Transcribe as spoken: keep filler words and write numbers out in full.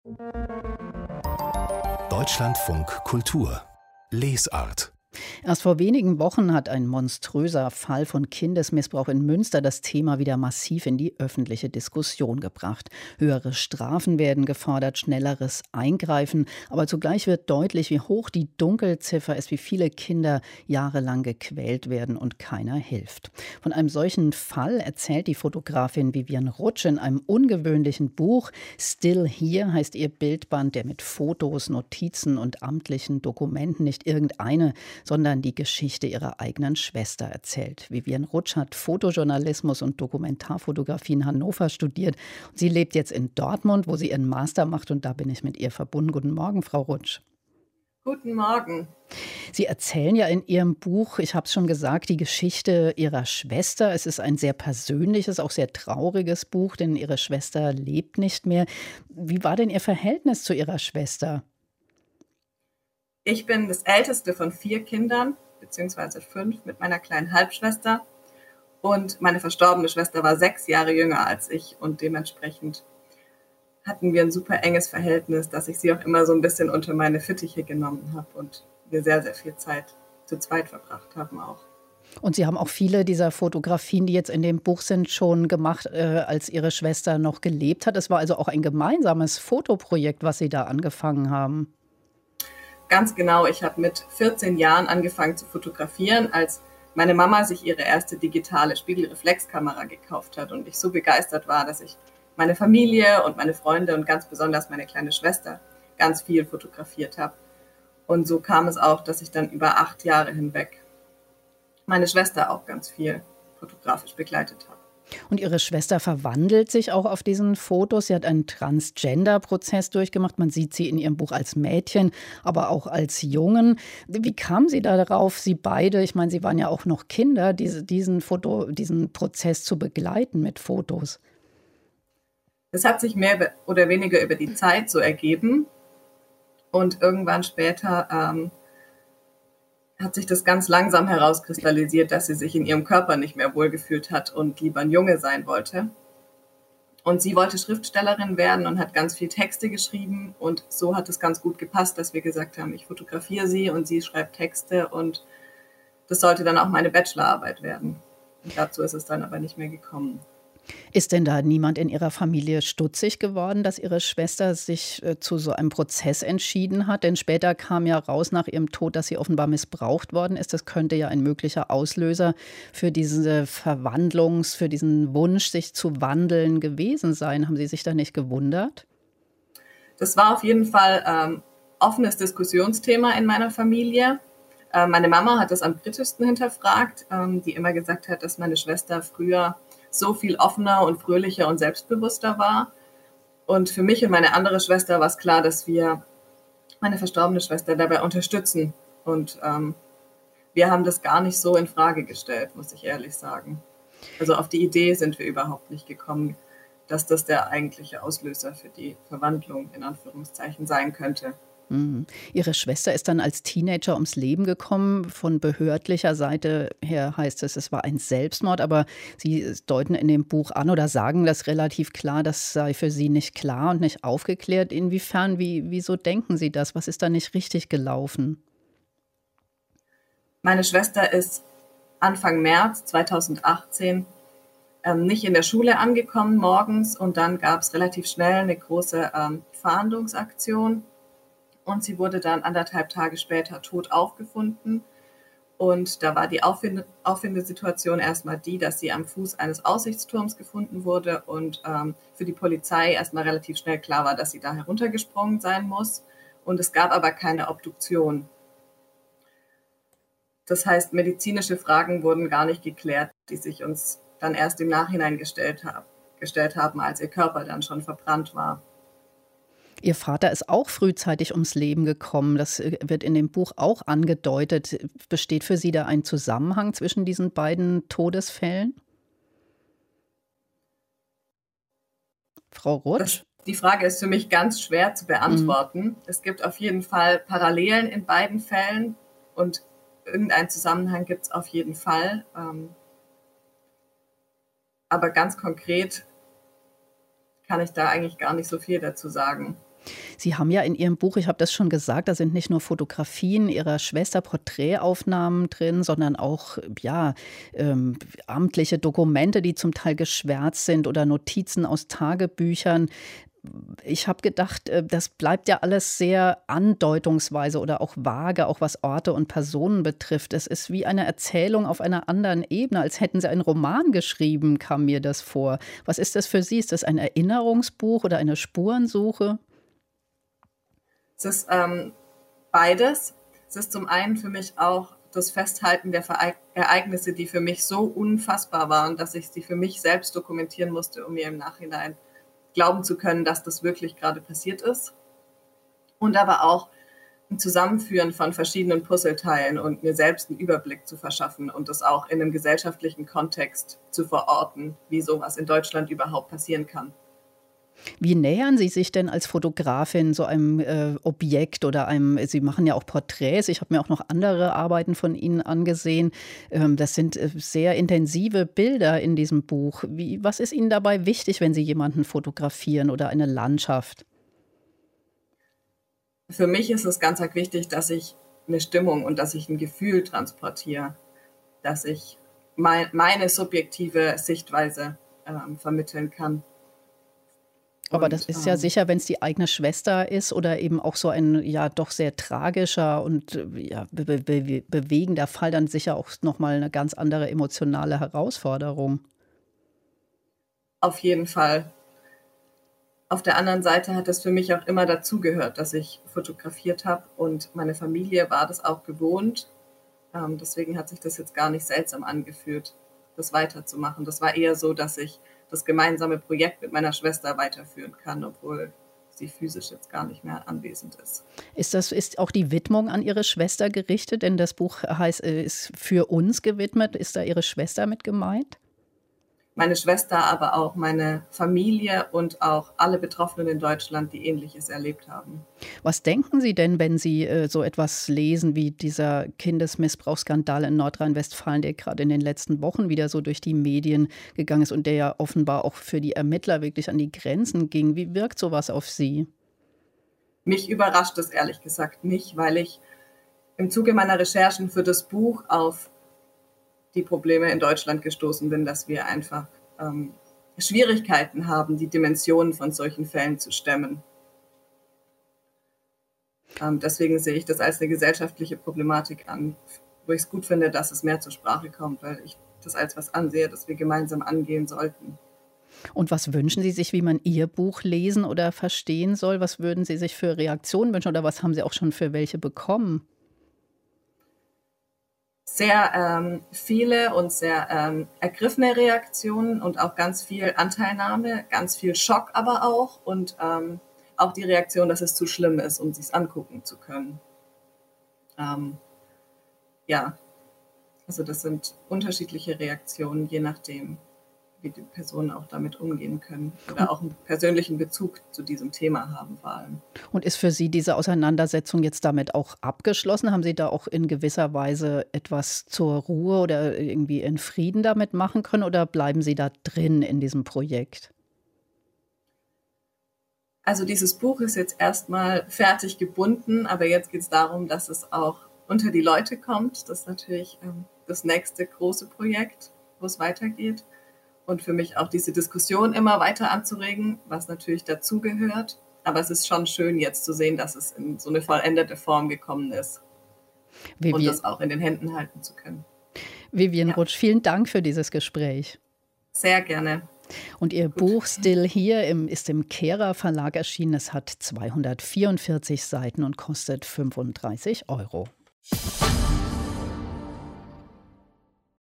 Deutschlandfunk Kultur Lesart. Erst vor wenigen Wochen hat ein monströser Fall von Kindesmissbrauch in Münster das Thema wieder massiv in die öffentliche Diskussion gebracht. Höhere Strafen werden gefordert, schnelleres Eingreifen, aber zugleich wird deutlich, wie hoch die Dunkelziffer ist, wie viele Kinder jahrelang gequält werden und keiner hilft. Von einem solchen Fall erzählt die Fotografin Vivian Rutsch in einem ungewöhnlichen Buch. Still Here heißt ihr Bildband, der mit Fotos, Notizen und amtlichen Dokumenten nicht irgendeine, sondern die Geschichte ihrer eigenen Schwester erzählt. Vivian Rutsch hat Fotojournalismus und Dokumentarfotografie in Hannover studiert. Sie lebt jetzt in Dortmund, wo sie ihren Master macht, und da bin ich mit ihr verbunden. Guten Morgen, Frau Rutsch. Guten Morgen. Sie erzählen ja in Ihrem Buch, ich habe es schon gesagt, die Geschichte Ihrer Schwester. Es ist ein sehr persönliches, auch sehr trauriges Buch, denn Ihre Schwester lebt nicht mehr. Wie war denn Ihr Verhältnis zu Ihrer Schwester? Ich bin das älteste von vier Kindern, beziehungsweise fünf mit meiner kleinen Halbschwester. Und meine verstorbene Schwester war sechs Jahre jünger als ich. Und dementsprechend hatten wir ein super enges Verhältnis, dass ich sie auch immer so ein bisschen unter meine Fittiche genommen habe und wir sehr, sehr viel Zeit zu zweit verbracht haben auch. Und Sie haben auch viele dieser Fotografien, die jetzt in dem Buch sind, schon gemacht, äh, als Ihre Schwester noch gelebt hat. Es war also auch ein gemeinsames Fotoprojekt, was Sie da angefangen haben. Ganz genau, ich habe mit vierzehn Jahren angefangen zu fotografieren, als meine Mama sich ihre erste digitale Spiegelreflexkamera gekauft hat und ich so begeistert war, dass ich meine Familie und meine Freunde und ganz besonders meine kleine Schwester ganz viel fotografiert habe. Und so kam es auch, dass ich dann über acht Jahre hinweg meine Schwester auch ganz viel fotografisch begleitet habe. Und Ihre Schwester verwandelt sich auch auf diesen Fotos. Sie hat einen Transgender-Prozess durchgemacht. Man sieht sie in ihrem Buch als Mädchen, aber auch als Jungen. Wie kam sie da darauf, Sie beide, ich meine, Sie waren ja auch noch Kinder, diese, diesen, Foto, diesen Prozess zu begleiten mit Fotos? Das hat sich mehr oder weniger über die Zeit so ergeben. Und irgendwann später ähm, hat sich das ganz langsam herauskristallisiert, dass sie sich in ihrem Körper nicht mehr wohlgefühlt hat und lieber ein Junge sein wollte. Und sie wollte Schriftstellerin werden und hat ganz viel Texte geschrieben. Und so hat es ganz gut gepasst, dass wir gesagt haben, ich fotografiere sie und sie schreibt Texte. Und das sollte dann auch meine Bachelorarbeit werden. Und dazu ist es dann aber nicht mehr gekommen. Ist denn da niemand in Ihrer Familie stutzig geworden, dass Ihre Schwester sich äh, zu so einem Prozess entschieden hat? Denn später kam ja raus nach ihrem Tod, dass sie offenbar missbraucht worden ist. Das könnte ja ein möglicher Auslöser für diese Verwandlungs-, für diesen Wunsch, sich zu wandeln gewesen sein. Haben Sie sich da nicht gewundert? Das war auf jeden Fall ähm, offenes Diskussionsthema in meiner Familie. Äh, meine Mama hat das am kritischsten hinterfragt, ähm, die immer gesagt hat, dass meine Schwester früher so viel offener und fröhlicher und selbstbewusster war. Und für mich und meine andere Schwester war es klar, dass wir meine verstorbene Schwester dabei unterstützen. Und ähm, wir haben das gar nicht so in Frage gestellt, muss ich ehrlich sagen. Also auf die Idee sind wir überhaupt nicht gekommen, dass das der eigentliche Auslöser für die Verwandlung in Anführungszeichen sein könnte. Mhm. Ihre Schwester ist dann als Teenager ums Leben gekommen. Von behördlicher Seite her heißt es, es war ein Selbstmord. Aber Sie deuten in dem Buch an oder sagen das relativ klar, das sei für Sie nicht klar und nicht aufgeklärt. Inwiefern, wie, wieso denken Sie das? Was ist da nicht richtig gelaufen? Meine Schwester ist Anfang März zweitausendachtzehn ähm, nicht in der Schule angekommen morgens. Und dann gab es relativ schnell eine große ähm, Fahndungsaktion. Und sie wurde dann anderthalb Tage später tot aufgefunden. Und da war die Auffinde- Auffindesituation erstmal die, dass sie am Fuß eines Aussichtsturms gefunden wurde und ähm, für die Polizei erstmal relativ schnell klar war, dass sie da heruntergesprungen sein muss. Und es gab aber keine Obduktion. Das heißt, medizinische Fragen wurden gar nicht geklärt, die sich uns dann erst im Nachhinein gestellt, hab, gestellt haben, als ihr Körper dann schon verbrannt war. Ihr Vater ist auch frühzeitig ums Leben gekommen. Das wird in dem Buch auch angedeutet. Besteht für Sie da ein Zusammenhang zwischen diesen beiden Todesfällen? Frau Rutsch? Das, die Frage ist für mich ganz schwer zu beantworten. Mhm. Es gibt auf jeden Fall Parallelen in beiden Fällen und irgendeinen Zusammenhang gibt es auf jeden Fall. Aber ganz konkret kann ich da eigentlich gar nicht so viel dazu sagen. Sie haben ja in Ihrem Buch, ich habe das schon gesagt, da sind nicht nur Fotografien Ihrer Schwester, Porträtaufnahmen drin, sondern auch ja, ähm, amtliche Dokumente, die zum Teil geschwärzt sind oder Notizen aus Tagebüchern. Ich habe gedacht, äh, das bleibt ja alles sehr andeutungsweise oder auch vage, auch was Orte und Personen betrifft. Es ist wie eine Erzählung auf einer anderen Ebene, als hätten Sie einen Roman geschrieben, kam mir das vor. Was ist das für Sie? Ist das ein Erinnerungsbuch oder eine Spurensuche? Es ist ähm, beides. Es ist zum einen für mich auch das Festhalten der Verei- Ereignisse, die für mich so unfassbar waren, dass ich sie für mich selbst dokumentieren musste, um mir im Nachhinein glauben zu können, dass das wirklich gerade passiert ist. Und aber auch ein Zusammenführen von verschiedenen Puzzleteilen und mir selbst einen Überblick zu verschaffen und das auch in einem gesellschaftlichen Kontext zu verorten, wie sowas in Deutschland überhaupt passieren kann. Wie nähern Sie sich denn als Fotografin so einem äh, Objekt oder einem, Sie machen ja auch Porträts, ich habe mir auch noch andere Arbeiten von Ihnen angesehen. Ähm, das sind äh, sehr intensive Bilder in diesem Buch. Wie, was ist Ihnen dabei wichtig, wenn Sie jemanden fotografieren oder eine Landschaft? Für mich ist es ganz arg wichtig, dass ich eine Stimmung und dass ich ein Gefühl transportiere, dass ich mein, meine subjektive Sichtweise ähm, vermitteln kann. Aber das Und ist ja ähm, sicher, wenn es die eigene Schwester ist oder eben auch so ein ja doch sehr tragischer und äh, ja, be be be bewegender Fall, dann sicher auch noch mal 'ne ganz andere emotionale Herausforderung. auf jeden Fall. Auf der anderen Seite hat es für mich auch immer dazugehört, dass ich fotografiert habe und meine Familie war das auch gewohnt. Ähm, deswegen hat sich das jetzt gar nicht seltsam angefühlt, das weiterzumachen. Das war eher so, dass ich das gemeinsame Projekt mit meiner Schwester weiterführen kann, obwohl sie physisch jetzt gar nicht mehr anwesend ist. Ist das ist auch die Widmung an Ihre Schwester gerichtet? Denn das Buch heißt äh, ist „Für uns" gewidmet. Ist da Ihre Schwester mit gemeint? Meine Schwester, aber auch meine Familie und auch alle Betroffenen in Deutschland, die Ähnliches erlebt haben. Was denken Sie denn, wenn Sie, äh, so etwas lesen wie dieser Kindesmissbrauchsskandal in Nordrhein-Westfalen, der gerade in den letzten Wochen wieder so durch die Medien gegangen ist und der ja offenbar auch für die Ermittler wirklich an die Grenzen ging. Wie wirkt so was auf Sie? Mich überrascht es ehrlich gesagt nicht, weil ich im Zuge meiner Recherchen für das Buch auf die Probleme in Deutschland gestoßen bin, dass wir einfach ähm, Schwierigkeiten haben, die Dimensionen von solchen Fällen zu stemmen. Ähm, deswegen sehe ich das als eine gesellschaftliche Problematik an, wo ich es gut finde, dass es mehr zur Sprache kommt, weil ich das als was ansehe, das wir gemeinsam angehen sollten. Und was wünschen Sie sich, wie man Ihr Buch lesen oder verstehen soll? Was würden Sie sich für Reaktionen wünschen oder was haben Sie auch schon für welche bekommen? Sehr ähm, viele und sehr ähm, ergriffene Reaktionen und auch ganz viel Anteilnahme, ganz viel Schock aber auch und ähm, auch die Reaktion, dass es zu schlimm ist, um sich's angucken zu können. Ähm, ja, also das sind unterschiedliche Reaktionen, je nachdem, wie die Personen auch damit umgehen können oder auch einen persönlichen Bezug zu diesem Thema haben vor allem. Und ist für Sie diese Auseinandersetzung jetzt damit auch abgeschlossen? Haben Sie da auch in gewisser Weise etwas zur Ruhe oder irgendwie in Frieden damit machen können oder bleiben Sie da drin in diesem Projekt? Also dieses Buch ist jetzt erstmal fertig gebunden, aber jetzt geht es darum, dass es auch unter die Leute kommt. Das ist natürlich ähm, das nächste große Projekt, wo es weitergeht. Und für mich auch diese Diskussion immer weiter anzuregen, was natürlich dazugehört. Aber es ist schon schön jetzt zu sehen, dass es in so eine vollendete Form gekommen ist und Vivian, das auch in den Händen halten zu können. Vivian Ja, Rutsch, vielen Dank für dieses Gespräch. sehr gerne. Und Ihr Gut. Buch Still Here im, ist im Kehrer Verlag erschienen. Es hat zweihundertvierundvierzig Seiten und kostet fünfunddreißig Euro.